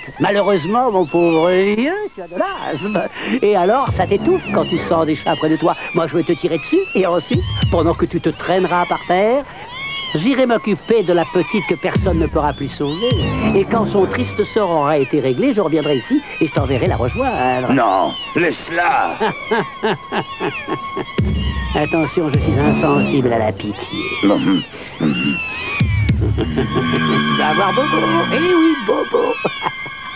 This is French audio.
Malheureusement, mon pauvre vieux, tu as de l'asthme. Et alors, ça t'étouffe quand tu sens des chats près de toi. Moi, je vais te tirer dessus. Et ensuite, pendant que tu te traîneras par terre, j'irai m'occuper de la petite que personne ne pourra plus sauver. Et quand son triste sort aura été réglé, je reviendrai ici et je t'enverrai la rejoindre. Non, laisse-la. Attention, je suis insensible à la pitié. Tu vas avoir Bobo. Eh oui, Bobo.